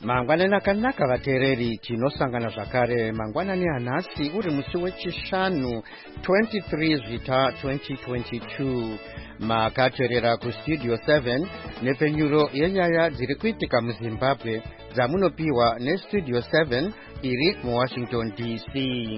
Mangwanani akanaka vateereri, tinosangana zvakare mangwanani anhasi uri musi wechishanu 23 Zvita 2022. Makateerera kustudio 7 nepfenyuro yenyaya dziri kuitika muZimbabwe dzamunopiwa nestudio 7 iri muWashington DC.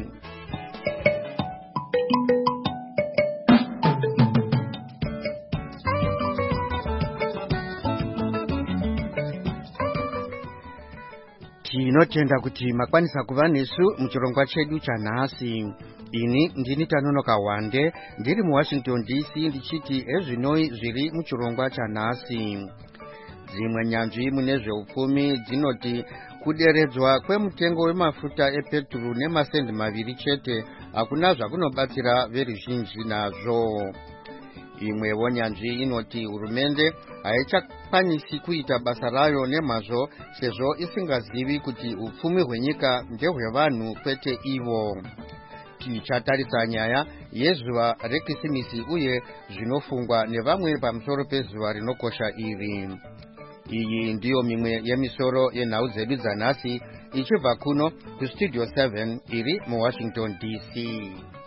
Tinotenda kuti makwanisa kuva nesu muchirongwa chedu chanhasi. Ini ndini Tanonoka Wande ndiri muWashington DC ndichiti ezvinoi zviri muchirongwa chanhasi. Dzimwe nyanzvi mune zveupfumi dzinoti kuderedzwa kwemutengo wemafuta epeturu nemasendi 2 chete hakuna zvakunobatsira veruzhinji nazvo. Imwewo nyanzvi inoti hurumende haichakwanisi kuita basa rayo nemazvo sezvo isingazivi kuti upfumi hwenyika ndehwevanhu kwete ivo. Tichatarisa nyaya yezuva rekisimisi uye zvinofungwa nevamwe pamusoro pezuva rinokosha iri. Iyi ndiyo mimwe yemisoro yenhau dzedu dzanhasi ichibva kuno kustudio 7 iri muWashington DC.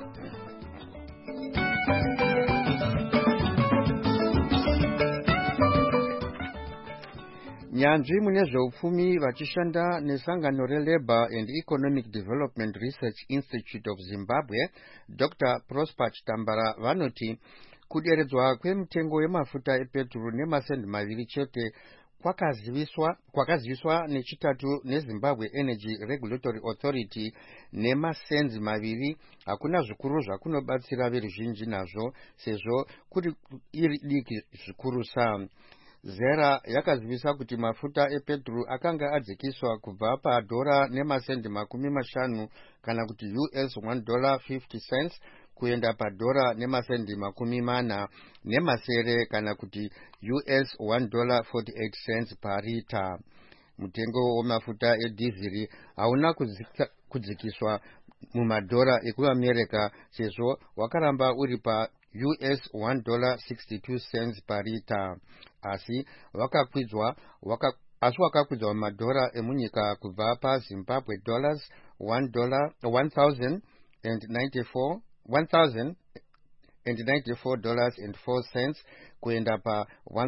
Nyanzvi mune zveupfumi vachishanda nesangano reLabour and Economic Development Research Institute of Zimbabwe, Dr. Prosper Chitambara vanoti kuderedzwa kwemutengo yemafuta epeturu nemasendi 2 chete kwakaziviswa nechitatu neZimbabwe Energy Regulatory Authority nemasendi 2 hakuna zvikuru zvakunobatsira veruzhinji nazvo sezvo kuri iri diki zvikurusa. Zera yakazivisa kuti mafuta epeturu akanga adzikiswa kubva padhora nemasendi 50 kana kuti US $1.50 kuenda padhora nemasendi 40 nemasere kana kuti US $1.48 parita. Mutengo wemafuta edhiziri hauna kudzikiswa mumadhora ekuAmerica sezvo wakaramba uri pa US $1.62 parita, asi wakakwidza madhora emunyika kubva paZimbabwe dollars $1,094.04 kuenda pa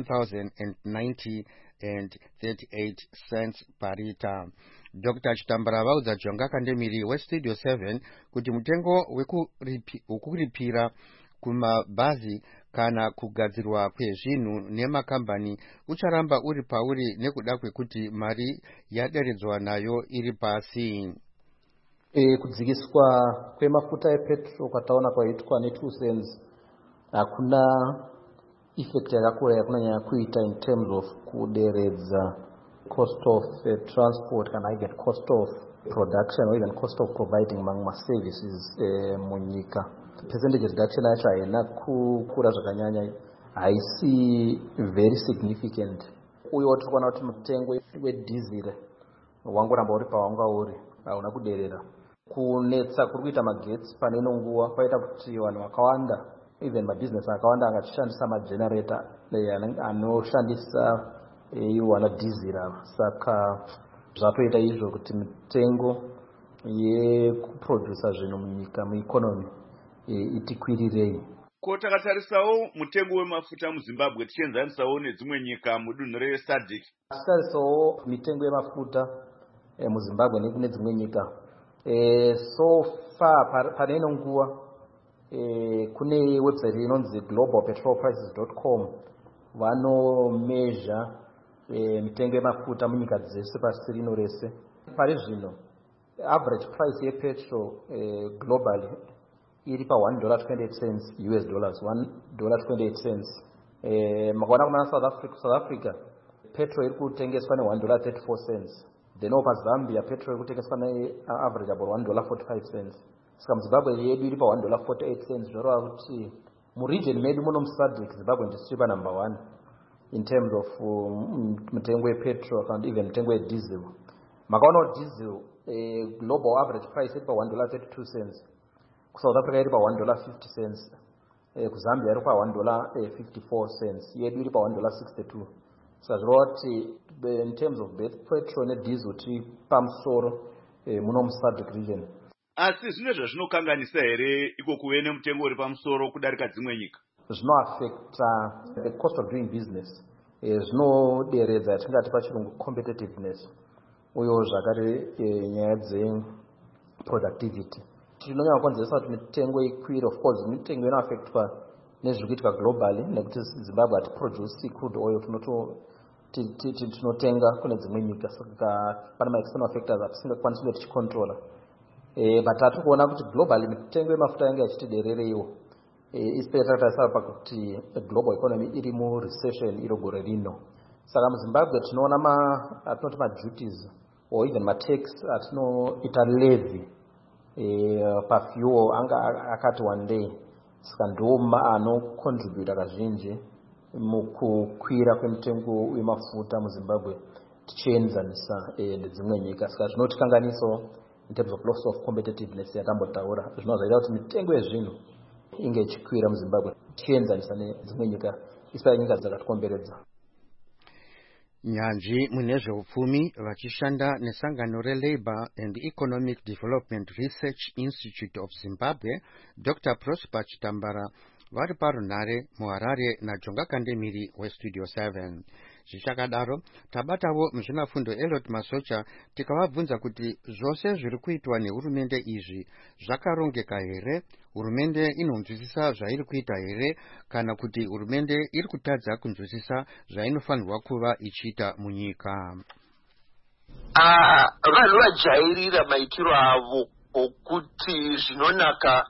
$1,090.38 parita. Dr. Chitambara vaudza Jonga Kandemiri westudio 7 kuti mutengo wekuripira kumabhazi kana kugadzirwa kwezvinhu nemakambani ucharamba uri pauri nekuda kwekuti mari yaderedzwa nayo iri pasi. Kudzikiswa kwemafuta epetro kwataona kwaitwa ne2 cents hakuna effect yakakura yakunanya kuita in terms of kuderedza cost of transport kana even cost of production or even cost of providing mamwe services munyika. Percentage reduction yacho haina kukura zvakanyanya, haisi very significant. Uye tikuona kuti mutengo wedhiziri wangoramba uri pawanga uri, hauna kuderera. Kunetsa kuri kuita magetsi pane ino nguva kwaita kuti vanhu vakawanda, even mabusiness akawanda angashandisa magenerator anoshandisa iwana dhiziri. Saka zvatoita izvo kuti mitengo yekuprodusa zvinhu munyika mueconomy itikwirirei. Ko takatarisawo mutengo wemafuta muZimbabwe tichienzanisawo nedzimwe nyika mudunhu reSADC. Tarisawo mitengo yemafuta muZimbabwe nekune dzimwe nyika. So far pane ino nguva kune website inonzi globalpetrolprices.com vanomeasure mitengo yemafuta munyika dzese pasi rino rese. Pari zvino average price yepetrol globally iri pa $1.28 US dollars, $1.28. Makaona kuma South Africa petrol iri kutengeswa $1.34. Then over Zambia petrol iri kutengeswa average about $1.45. Saka muZimbabwe yedu iri pa $1.48. Zvoreva kuti muregion medu muno muSADC Zimbabwe ndisiripa number 1 in terms of mutengo wepetrol and even mutengo wediesel. Makaona diesel global average price iri pa $1.32. South Africa iri pa $1.50. Ku Zambia iri pa $1.54. Yedu iri pa $1.62. saka zvirova kuti in terms of birth petrol nediesel tiri pamusoro muno muSADC region. Asi zvine zvazvinokanganisa here iko kuve nemutengo uri pamusoro kudarika dzimwe nyika? Zvinoaffecta the cost of doing business, zvinoderedza yatingati pachirungu competitiveness, uye zvakare nyaya dzeproductivity. Chinonyanya kukonzeresa kuti mitengo ikwire. Of course mitengo inoaffectwa nezviri kuitika globally, nekuti Zimbabwe hatiproduce crude oil, tinotenga kune dzimwe nyika, saka pane ma-external factors atisingakwanisi kunge tichicontrola. But tiri kuona kuti globally mitengo yemafuta yange yachitiderereiwo, especially takatarisa pakuti global economy iri murecession iro gore rino. Saka muZimbabwe tinoona atinoti ma-duties or even ma-tax atinoita levy pafuel anga akati one day, saka ndo anocontributa kazhinji mukukwira kwemitengo wemafuta muZimbabwe tichienzanisa nedzimwe nyika. Saka zvinotikanganisawo in terms of loss of competitiveness yatambotaura, zvinozoita kuti mitengo yezvinhu inge ichikwira muZimbabwe tichienzanisa nedzimwe nyika, especially nyika dzakatikomberedza. Nyanzvi munezveupfumi vachishanda nesangano reLabour and Economic Development Research Institute of Zimbabwe, Dr. Prosper Chitambara, vari parunhare muHarare naJonga Kandemiri weStudio 7. Zvichakadaro tabatawo muzvinafundo Elliot Masocha tikavabvunza kuti zvose zviri kuitwa nehurumende izvi zvakarongeka here, hurumende inonzwisisa zvairi kuita here, kana kuti hurumende iri kutadza kunzwisisa zvainofanirwa kuva ichiita munyika. Vanhu vajairira maitiro avo okuti zvinonaka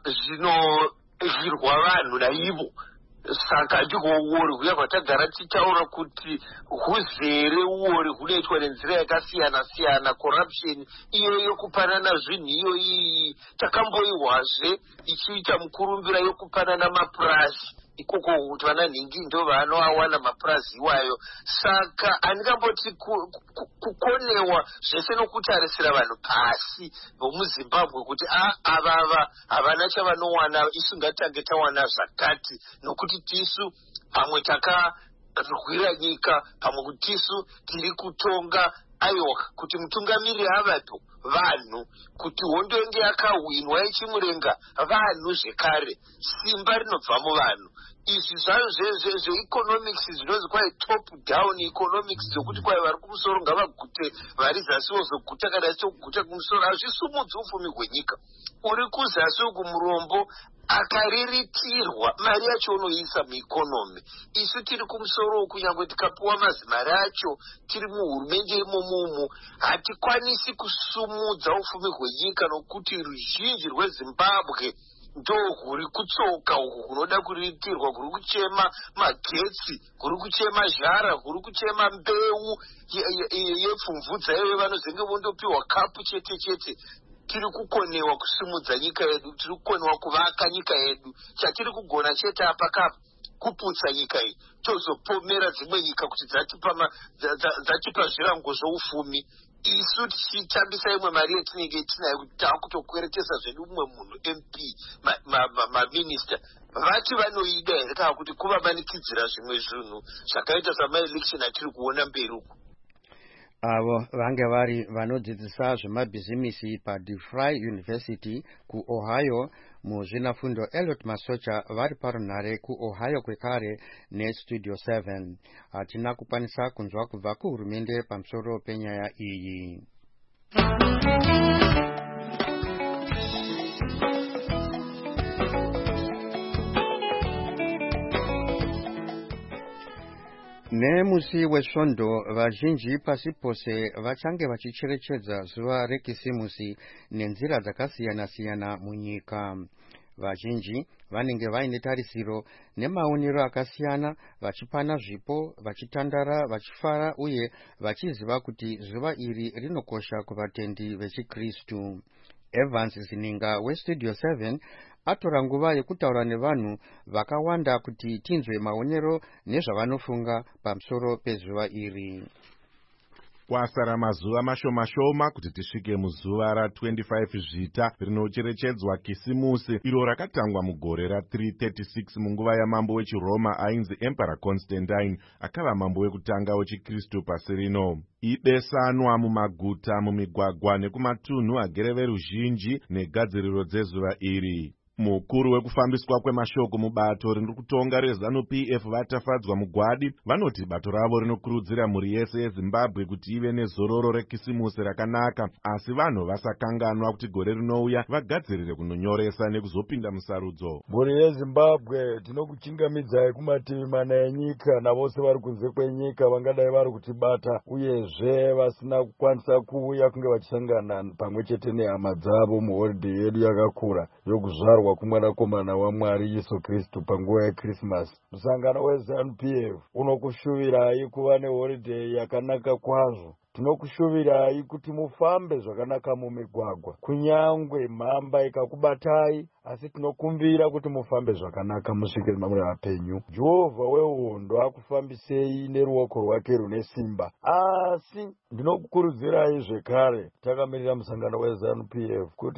zvinoirwa vanhu naivo. Saka ndiko uori huya kwatagara tichitaura kuti huzere uori hunoitwa nenzira yakasiyana siyana, corruption iyo yokupanana zvinhu iyo iyi takamboihwazve ichiita mukurumbira yokupanana mapurazi ikoko kuti vana nhingi ndo vanoawana mapurazi iwayo. Saka handingamboti kukonewa zvese nokutarisira vanhu pasi vomuZimbabwe kuti avava havana chavanowana, isu ngatitange tawana zvakati, nokuti tisu pamwe takarwira nyika, pamwe kuti tisu tiri kutonga. Aiwa, kuti mutungamiriri avapo vanhu, kuti hondo inge yakahwinwa ichimurenga vanhu zvekare, simba rinobva muvanhu. Izvi zvayo zveeconomics zvinonzi kwai top down economics, zvokuti kwai vari kumusoro ngavagute vari zasi vozoguta kana ichokuguta kumusoro, hazvisumudzi ufumi hwenyika. Uri kuzasi uku murombo akariritirwa mari yacho unoisa mueconomy. Isu tiri kumusoro uku nyangwe tikapuwa mazimari acho tiri muhurumende imomomo hatikwanisi kusumudza ufumi hwenyika, nokuti ruzhinji rweZimbabwe ndo huri kutsoka uku kunoda kuritirwa, kuri kuchema magetsi, kuri kuchema zhara, kuri kuchema mbeu yepfumvudza iwe vanozenge vondopiwa kapu chete chete. Tiri kukonewa kusumudza nyika yedu, tiri kukonewa kuvaka nyika yedu. Chatiri kugona chete apakapa kuputsa nyika iyi tozopomera dzimwe nyika kuti dzatipa zvirango zvoufumi. Isu tichitambisa imwe mari yetinenge tinayo kuti taakutokweretesa zvedu mumwe munhu MP maminista vati vanoida here kana kuti kuvamanikidzira zvimwe zvinhu zvakaita samaelection atiri kuona mberi uku. Avo vange vari vanodzidzisa zvemabhizimisi paDeFry University kuOhio muzvinafundo Elliot Masocha vari parunhare kuOhio kwekare neStudio 7. Hatina kukwanisa kunzwa kubva kuhurumende pamusoro penyaya iyi. Nemusi wesvondo vazhinji pasi pose vachange vachicherechedza zuva rekisimusi nenzira dzakasiyana-siyana munyika. Vazhinji vanenge vaine tarisiro nemaonero akasiyana, vachipana zvipo, vachitandara, vachifara uye vachiziva kuti zuva iri rinokosha kuvatendi vechiKristu. Evans Zininga weStudio 7 atora nguva yekutaura nevanhu vakawanda kuti tinzwe maonero nezvavanofunga pamusoro pezuva iri. Kwasara mazuva mashoma kuti tisvike muzuva ra25 Zvita rinocherechedzwa Kisimusi, iro rakatangwa mugore ra336 munguva yamambo wechiRoma ainzi Emperor Constantine, akava mambo wekutanga wechiKristu pasi rino. Ibesanwa mumaguta, mumigwagwa nekumatunhu agere veruzhinji negadziriro dzezuva iri. Mukuru wekufambiswa kwemashoko mubato riri kutonga reZANU-PF vatafadzwa mugwadi vanoti bato ravo rinokurudzira mhuri yese yeZimbabwe kuti ive nezororo rekisimusi rakanaka, asi vanhu vasakanganwa kuti gore rinouya vagadzirire kunonyoresa nekuzopinda musarudzo. Mhuri yeZimbabwe tinokuchingamidzai kumativi mana enyika navose vari kunze kwenyika vangadai vari kutibata uyezve vasina kukwanisa kuuya kunge vachisangana pamwe chete nehama dzavo muholidheyi yedu yakakura yokuzvarwa kumwanakomana waMwari Yesu Kristu panguva yeKrisimasi. Musangano weZANU-PF unokushuvirai kuva neholidheyi yakanaka kwazvo. Tinokushuvirai kuti mufambe zvakanaka mumigwagwa, kunyangwe mhamba ikakubatai, asi tinokumbira kuti mufambe zvakanaka musvike mumapenyu. Jehovha wehondo akufambisei neruoko rwake rune simba. Asi ndinokukurudzirai zvekare, takamirira musangano weZANU-PF, kuti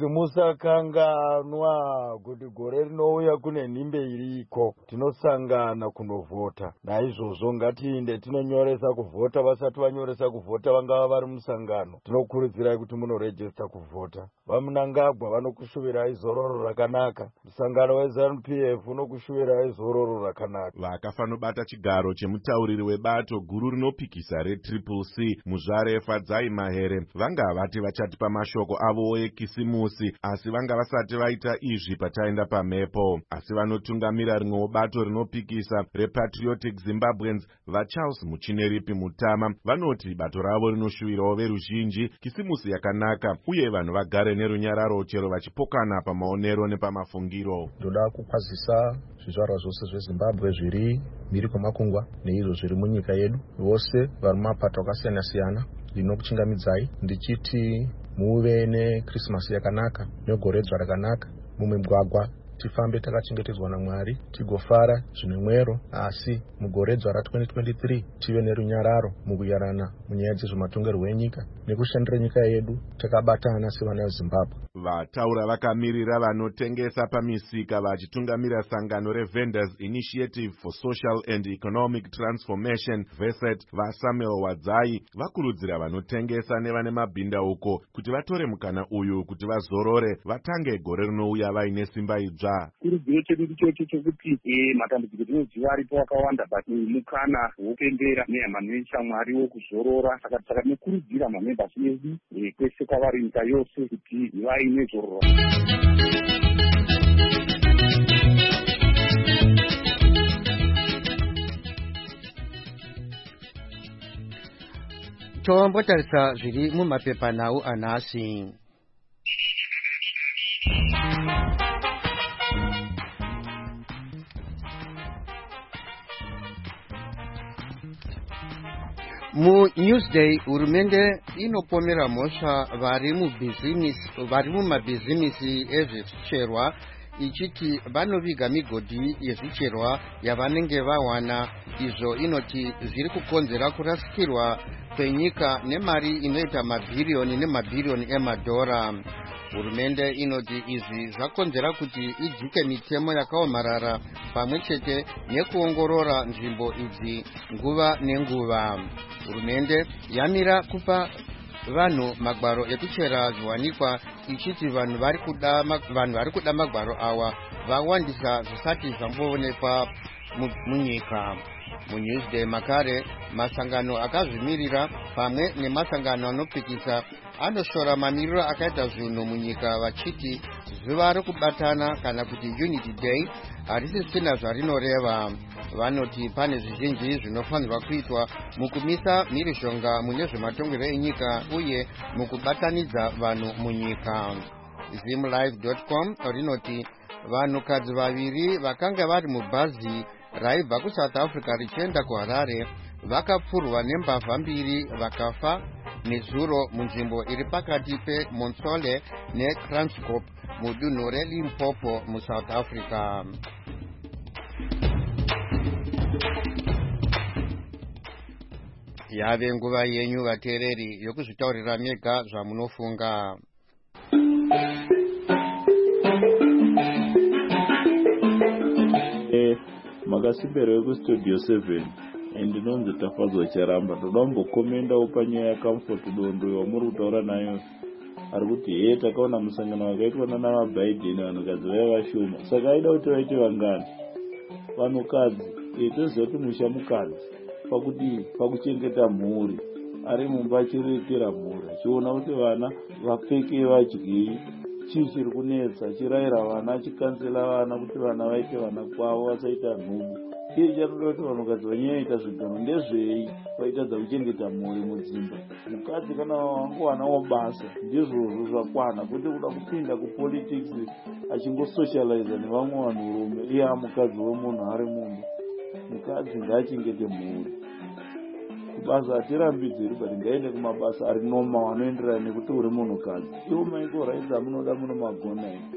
musakanganwa kuti gore rinouya kune nhimbe iriko. Tinosangana kunovhota. Naizvozvo ngatiinde tinonyoresa kuvhota, vasati vanyoresa kuvhota vangava vari musangano. Tinokurudzirai kuti munorejista kuvhota. Vamunangagwa vanokushuvirai zororo rakanaka. Musangano weZANU-PF unokushuvirai zororo rakanaka. Vakafanobata chigaro chemutauriri webato guru rinopikisa reCCC Muzvare Fadzai Mahere vanga vati vachatipa mashoko avo ekisimusi, asi vanga vasati vaita izvi pataenda pamhepo. Asi vanotungamira rimwewo bato rinopikisa rePatriotic Zimbabweans vaCharles Muchineripi Mutama vanoti bato ravo rinoshuvirawo veruzhinji kisimusi yakanaka uye vanhu vagare nerunyararo chero vachipokana pamaonero nepamafungiro. Ndoda kukwazisa zvizvarwa zvose zveZimbabwe zviri mhiri kwemakungwa neizvo zviri munyika yedu, vose vari mumapato akasiyana-siyana, ndinokuchingamidzai ndichiti muve neKrisimasi yakanaka negoredzwa rakanaka. Mumigwagwa tifambe takachengetedzwa naMwari, tigofara zvine mwero, asi mugoredzwa ra2023 tive nerunyararo mukuyarana munyaya dzezvematongerwo enyika nekushandira nyika yedu takabatana sevana veZimbabwe. Vataura vakamirira vanotengesa pamisika vachitungamira sangano reVendors Initiative for Social and Economic Transformation VESET vaSamuel Wadzai vakurudzira vanotengesa nevane mabhindauko kuti vatore mukana uyu kuti vazorore vatange gore rinouya vaine simba idzva. Kurudziro chedu ndichocho chokuti matambudziko tinoziva aripo akawanda, but mukana wopembera nehama neshamwari wokuzorora. Saka tinokurudzira mamembers edu kwese kwavari nyika yose kuti vaine zororo. Tombotarisa zviri mumapepanhau anhasi. Mu Newsday hurumende inopomera mhosva vari mumabhizimisi ezvicherwa ichiti vanoviga migodhi yezvicherwa yavanenge vawana, izvo inoti zviri kukonzera kurasikirwa kwenyika nemari inoita mabhiriyoni nemabhiriyoni emadhora. Hurumende inoti izvi zvakonzera kuti idzike mitemo yakaomarara pamwe chete nekuongorora nzvimbo idzi nguva nenguva. Hurumende yamira kupa vanhu magwaro ekuchera zviwanikwa ichiti vanhu vari kuda magwaro awa vawandisa zvisati zvamboonekwa munyika. MuNewsday makare masangano akazvimirira pamwe nemasangano anopikisa anoshora mamiriro akaita zvinhu munyika vachiti zuva rokubatana kana kuti Unity Day harisisina zvarinoreva. Vanoti pane zvizhinji zvinofanirwa kuitwa mukumisa mhirizhonga mune zvematongerwo enyika uye mukubatanidza vanhu munyika. Zimlive.com rinoti vanhukadzi vaviri vakanga vari mubhazi raibva kuSouth Africa richienda kuHarare vakapfurwa nembavha mbiri vakafa nezuro munzvimbo iri pakati peMonsole neKranskop mudunhu reLimpopo muSouth Africa. yave nguva yenyu vateereri yokuzvitaurira mega zvamunofunga. Makasimbero kustudio 7 ndinonzi Tafadzwa Charamba. Ndoda kumbokomendawo panyaya yaComfort Dondo wamuri kutaura nayo, ari kuti takaona musangano wakaitwa nana Biden vanhukadzi vaiva vashoma, saka aida kuti vaite vangani vanhukadzi. Toziva kuti musha mukadzi pakuchengeta mhuri, ari mumba achirekera mhuri, achiona kuti vana vapfeke vadyei, chii chiri kunetsa, achirayira vana, achikansela vana kuti vana vaite vana kwavo vasaita nhubu. Iye chatoda kuti vanhukadzi vanyanyaita zvigaro ndezvei vaitadza kuchengeta mhuri mudzimba. Mukadzi kana wangovanawo basa ndizvozvo zvakwana, kuti kuda kupinda kupolitics achingosocializa nevamwe vanhurume. Iye mukadzi wemunhu ari munhu. Mukadzi ngaachengete mhuri. Kubasa hatirambidziri, but ngaende kumabasa ari noma anoenderana nekuti uri munhukadzi. Iwo maiko rights amunoda muno magona ino.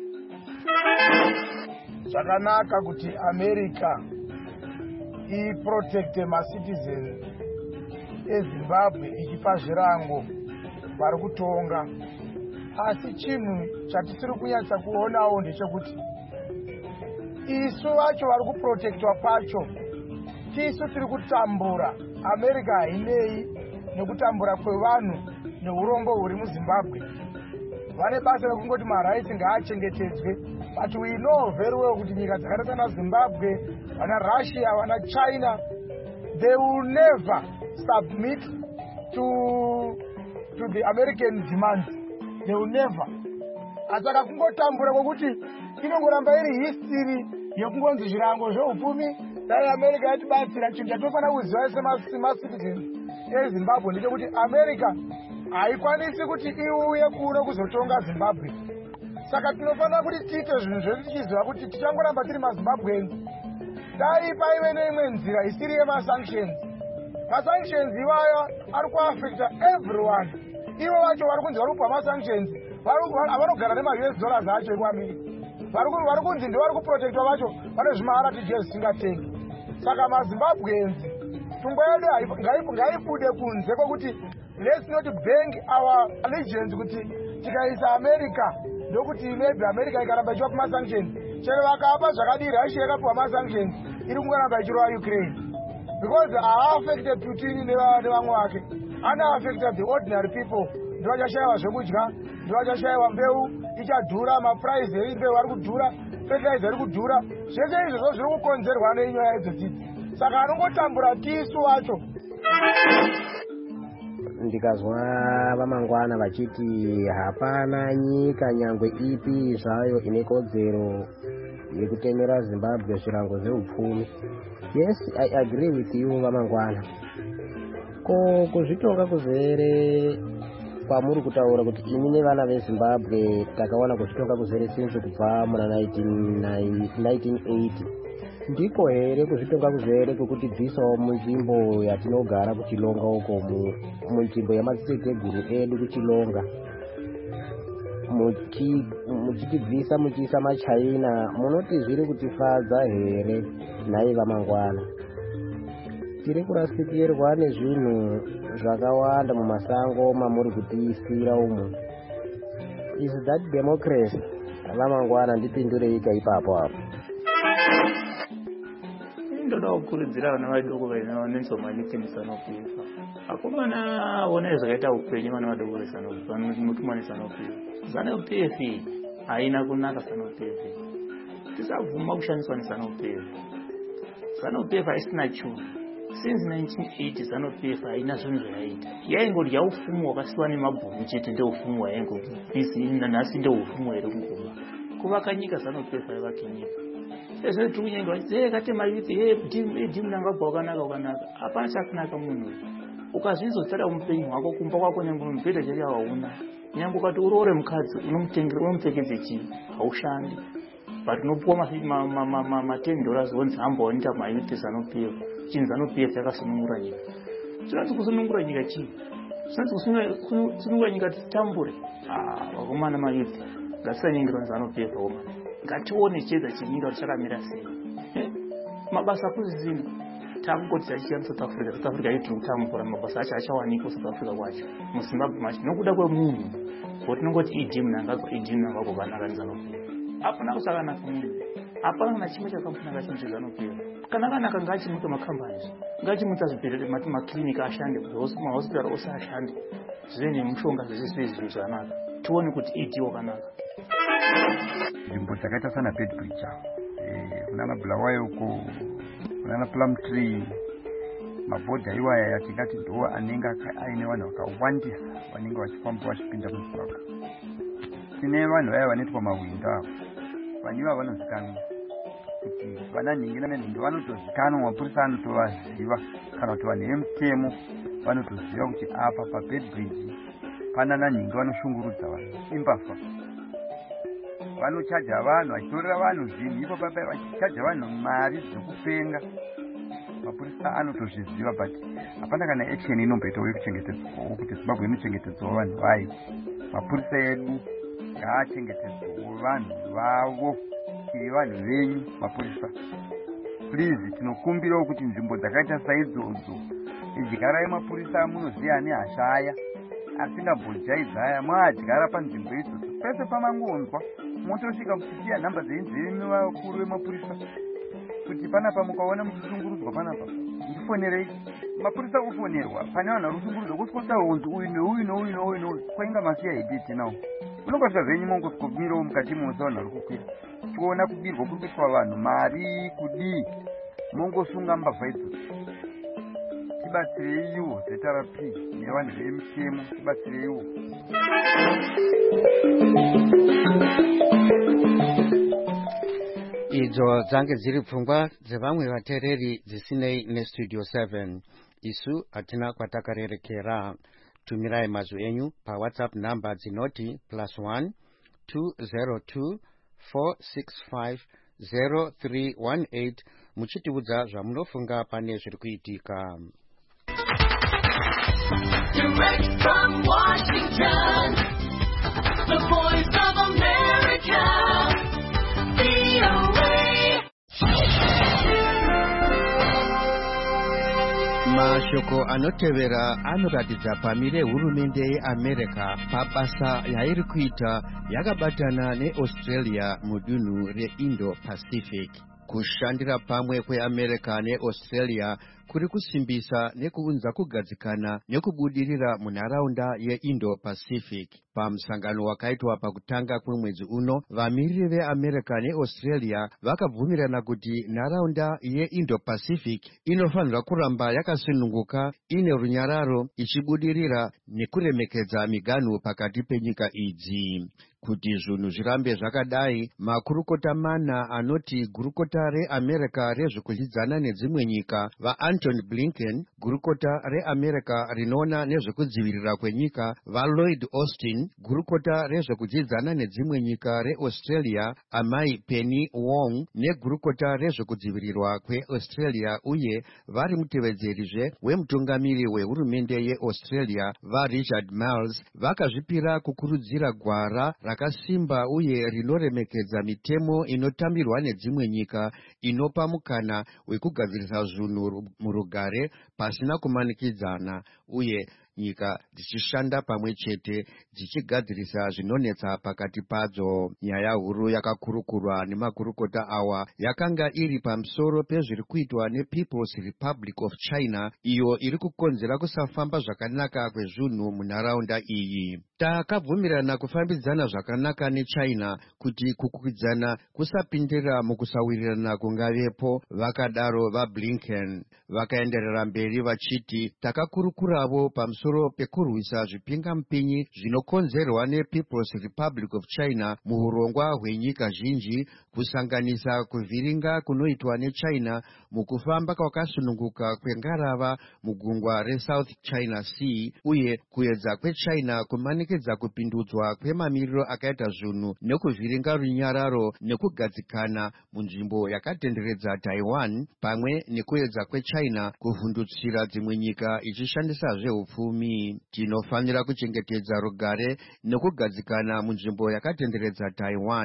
Zvakanaka kuti America iprotecte macitizens eZimbabwe ichipa zvirango vari kutonga, asi chinhu chatisiri kunyatsa kuonawo ndechekuti isu vacho vari kuprotectwa kwacho tisu tiri kutambura. America hainei nekutambura kwevanhu neurombo huri muZimbabwe. Vane basa rekungoti marights ngaachengetedzwe, but we know very well kuti nyika dzakaita na Zimbabwe, vana Russia, vana China, they will never submit to the American demands. They will never. Asaka kungotambura kwekuti inongoramba iri history yekungonzi zvirango zveupfumi dai America yatibatsira. Chinhu chatofana kuziva semacitizens eZimbabwe ndechekuti America haikwanisi kuti iuye kuno kuzotonga Zimbabwe. Saka tinofanira kuti tiite zvinhu zvedu tichiziva kuti tichangoramba tiri maZimbabweans. Dai paive neimwe nzira isiri yemasanctions. Masanctions iwaya ari kuafecta everyone. Ivo vacho vari kunzi vari kupa masanctions, vanogara nema-US dollars acho ekuAmerica. Vari kunzi ndivari kuprotectwa vacho vane zvimahara tijezi tisingatengi. Saka maZimbabweans pfungwa yedu ngaibude kunze kwekuti let's not bang our allegiance kuti tikaisa America ndokuti maybe America ikaramba ichiva masanctions. Chero vakapa zvakadii Russia yakapiwa masanctions iri kungoramba ichirova Ukraine, because haaffected Putin nevamwe vake, anoaffected the ordinary people. Ndivachashayiwa zvekudya, ndivachashayiwa mbeu ichadhura, maprice eimbeu ari kudhura, fertilizer iri kudhura. Zvese izvozvo zviri kukonzerwa nenyaya idzodzi. Saka anongotambura tisu wacho. Ndikazwa vamangwana vachiti hapana nyika nyangwe ipi zvayo ine kodzero yekutemera Zimbabwe zvirango zveupfumi. Yes, I agree with you vamangwana. Ko kuzvitonga kuzere kwamuri kutaura kuti ini nevana veZimbabwe takawana kuzvitonga kuzere since kubva muna 1980. Ndiko here kuzvitonga kuzere kwekuti bvisawo munzvimbo yatinogara kuchilonga uko munzvimbo yamadziteteguru edu kuchilonga, muchitibvisa muchiisa maChina. Munoti zviri kutifadza here nhai vamangwana? Tiri kurasikirwa nezvinhu zvakawanda mumasango mamuri kutiisira umu. Is that democracy? Vamangwana ndipindureika ipapo apo. Ndoda kukurudzira vana vadoko vanonetsomanyiti Zanu-PF. Akomana ona zvakaita upenyu vana vadoko veZanu-PF vanotumana Zanu-PF. Zanu-PF haina kunaka. Zanu-PF tisavhuma kushandiswa neZanu-PF. Zanu-PF haisina chinhu. Since 1980 Zanu-PF haina zvinhu zvayaita. Yaingodya ufumu wakasiwa nemabhunu chete, ndeufumu hwaingodzi. Nhasi ndeufumu here kungoma. Kuvaka nyika Zanu-PF haivaki nyika. Sezvo tiri kunyengerwa katema yuti dhimu nangabva wakanaka. Hapana chakunaka munhu. Ukazvizotsara mupenyu hwako kumba kwako nyangwe mubhedha chete hauna. Nyangwe ukati uroore mukadzi unomupfekedze chii? Haushandi. But unopuwa $10 wonzi hamba waita mayuti Zanu-PF. Chinhu Zanu-PF yakasunungura nyika. Zvinonzi kusunungura nyika chii? Zvinonzi kusunungura nyika titambure. Vakomana mayuti ngatisanyengerwa Zanu-PF vakomana. Ngatione chedza chenyika chakamira sei. Mabasa kuzizina. tangoti achiya South Africa iti kutamura mabasa acho achawanikwa South Africa kwacho muZimbabwe macho nokuda kwemunhu kuti nongoti idhimu kuvanaka nzanopira apana kusakanaka munhu apana kana chimwe chakafunaka chinhu chezanopira kanaka ngachimuta macompanies ngachimuta zvibhedhlera maklinika ashande mahospital ose ashande zvive nemushonga zvese zvinhu zvakanaka tione kuti idiwo kanaka nzvimbo dzakaita sana Bedbridge kunana Bulawayo uko kunana Plumtree mabhodha iwaya yatingati ndo anenge aine vanhu vakawandisa vanenge vachifamba vachipinda mumugwagwa. Tine vanhu vaya vanoitwa mahwindo avo vaniva vanozikanwa kuti vana nhingi nanhingi vanotozikanwa mapurisa anotovaziva kana kuti vanhu vemutemo vanotoziva kuti apa paBedbridge pana nanhingi vanoshungurudza vanhu imbafa vanochaja vanhu vachitorera vanhu zvinhu ipo vachichaja vanhu mari dzekupenga mapurisa anotozviziva but hapana kana action inomboita wekuchengetedzwa kuti Zimbabwe inochengetedzwa vanhu vayo. Mapurisa edu ngaachengetedzwa vanhu vavo tiri vanhu venyu mapurisa. Please tinokumbirawo kuti nzvimbo dzakaita saidzodzo idyara yemapurisa munoziya nehashaya asingambojaidzaya mwadyara panzvimbo idzodzo pese pamangonzwa motosvika muchisiya nhamba dzeinzvemi vakuru vemapurisa kuti panapa mukaona muchishungurudzwa panapa ndifonerei. Mapurisa kufonerwa pane vanhu vari kushungurudzwa kusikosa honzi uyu neuyu neuyu neuyu neuyu kwainga masiya iditi nawo munongosvika zvenyu mongosvikomirawo mukati mose vanhu vari kukwira tiona kubirwa kuri kuitwa vanhu mari kudii mongosunga mbavha idzodzo. Tibatsireiwo ZRP nevanhu vemutemo tibatsireiwo. Idzo dzange dziri pfungwa dzevamwe vateereri dzisinei nestudio 7. Isu hatina kwatakarerekera. Tumirai mazwi enyu paWhatsApp namba dzinoti +1 202 465 0318 muchitiudza zvamunofunga pane zviri kuitika. Direct from Washington, the voice of America, VOA. Mashoko anotevera anoratidza pamire hurumende yeAmerica pabasa yairi kuita yakabatana neAustralia mudunhu reIndo-Pacific. Kushandira pamwe kweAmerica neAustralia kuri kusimbisa nekuunza kugadzikana nekubudirira munharaunda yeIndo-Pacific. Pamusangano wakaitwa pakutanga kwemwedzi uno, vamiriri veAmerica neAustralia vakabvumirana kuti nharaunda yeIndo-Pacific inofanira kuramba yakasununguka, ine runyararo, ichibudirira nekuremekedza miganhu pakati penyika idzi. Kuti zvinhu zvirambe zvakadai, makurukota mana anoti gurukota reAmerica rezvekudyidzana nedzimwe nyika vaAntony Blinken, gurukota reAmerica rinoona nezvekudzivirira kwenyika vaLloyd Austin, gurukota rezvekudyidzana nedzimwe nyika reAustralia amai Penny Wong, negurukota rezvekudzivirirwa kweAustralia uye vari mutevedzeri wemutungamiri wehurumende yeAustralia vaRichard Marles vakazvipira kukurudzira gwara rakasimba uye rinoremekedza mitemo inotambirwa nedzimwe nyika inopa mukana wekugadzirisa zvinhu murugare pasina kumanikidzana uye nyika dzichishanda pamwe chete dzichigadzirisa zvinonetsa pakati padzo. Nyaya huru yakakurukurwa nemakurukota awa yakanga iri pamusoro pezviri kuitwa nePeople's Republic of China iyo iri kukonzera kusafamba zvakanaka kwezvinhu munharaunda iyi. Takabvumirana kufambidzana zvakanaka neChina kuti kukwikwidzana kusapindira mukusawirirana kungavepo, vakadaro vaBlinken. Vakaenderera mberi vachiti takakurukuravo pamusoro pekurwisa zvipingamupinyi zvinokonzerwa nePeople's Republic of China muurongwa hwenyika zhinji, kusanganisa kuvhiringa kunoitwa neChina mukufamba kwakasununguka kwengarava mugungwa reSouth China Sea uye kuedza kweChina kumanikidza kupindudzwa kwemamiriro akaita zvinhu nekuvhiringa runyararo nekugadzikana munzvimbo yakatenderedza Taiwan, pamwe nekuedza kweChina kuvhundutsira dzimwe nyika ichishandisa zveupfumi. Tinofanira kuchengetedza rugare nekugadzikana munzvimbo yakatenderedza Taiwan.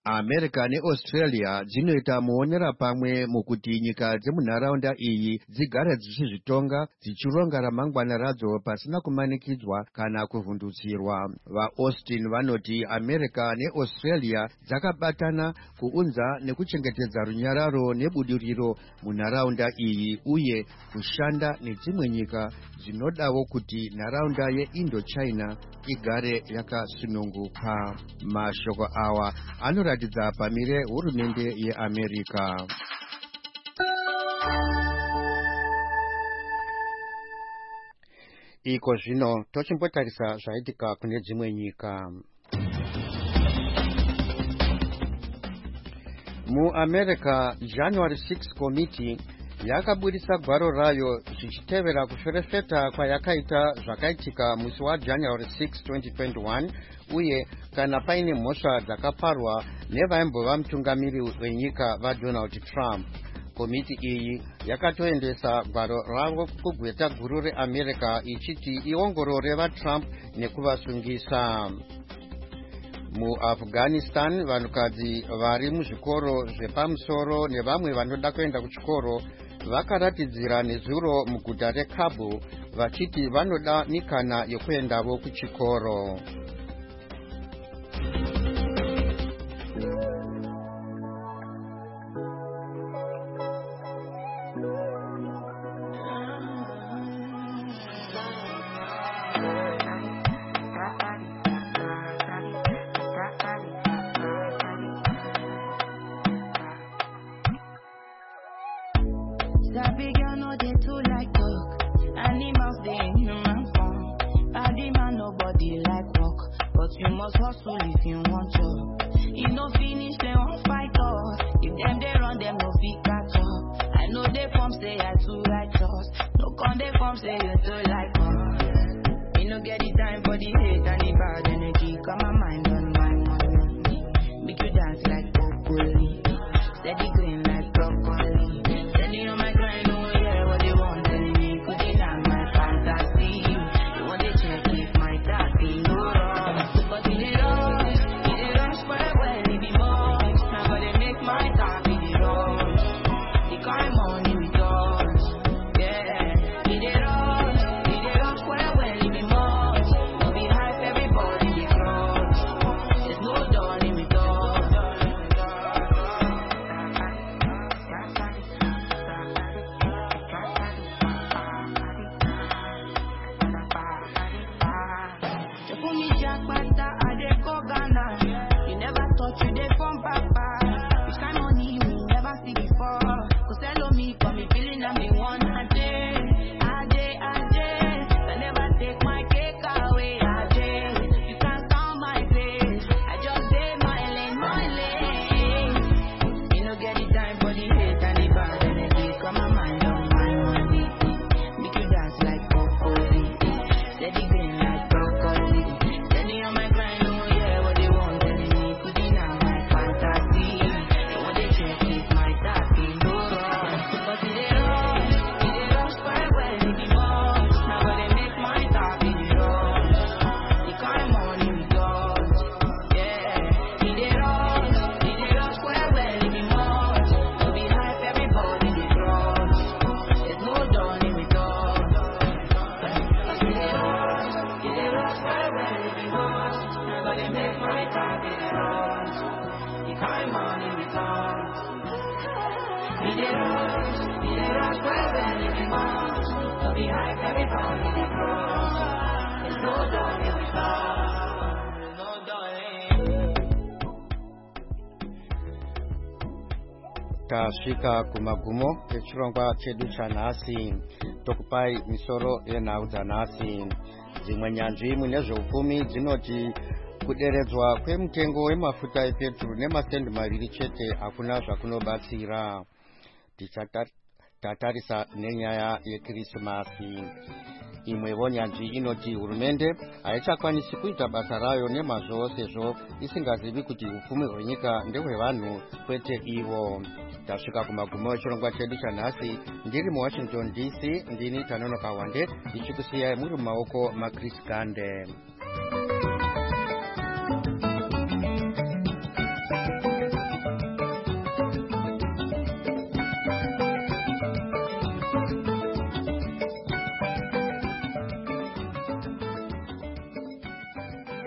America neAustralia dzinoita muonera pamwe mukuti nyika dzemunharaunda iyi dzigare dzichizvitonga dzichironga ramangwana radzo pasina kumanikidzwa kana kuvhundutsirwa. VaAustin vanoti America neAustralia dzakabatana kuunza nekuchengetedza runyararo nebudiriro munharaunda iyi uye kushanda nedzimwe nyika dzinodawo kuti nharaunda yeIndochina igare yakasununguka. Mashoko awa anoratidza pamire hurumende yeAmerica. Iko zvino tochimbotarisa zvaitika kune dzimwe nyika. MuAmerica, January 6 Committee yakabudisa gwaro rayo zvichitevera kuferefeta kwayakaita zvakaitika musi waJanuary 6, 2021 uye kana paine mhosva dzakaparwa nevaimbova mutungamiri wenyika vaDonald Trump. Komiti iyi yakatoendesa gwaro ravo kugweta guru reAmerica ichiti iongorore vaTrump nekuvasungisa. MuAfghanistan, vanhukadzi vari muzvikoro zvepamusoro nevamwe vanoda kuenda kuchikoro vakaratidzira nezuro muguta reKabul vachiti vanoda mikana yekuendavo kuchikoro. Tasvika kumagumo echirongwa chedu chanhasi. Tokupai misoro yenhau dzanhasi. Dzimwe nyanzvi mune zveupfumi dzinoti kuderedzwa kwemutengo wemafuta epetro nemasendi 2 chete hakuna zvakunobatsira. Tatarisa nenyaya yeKrisimasi. Imwewo nyanzvi inoti hurumende haichakwanisi kuita basa rayo nemazvo sezvo isingazivi kuti upfumi hwenyika ndehwevanhu kwete ivo. Tasvika kumagumo echirongwa chedu chanhasi. Ndiri muWashington DC, ndini Tanonoka Wande, ndichikusiyai muri mumaoko maChris Gande.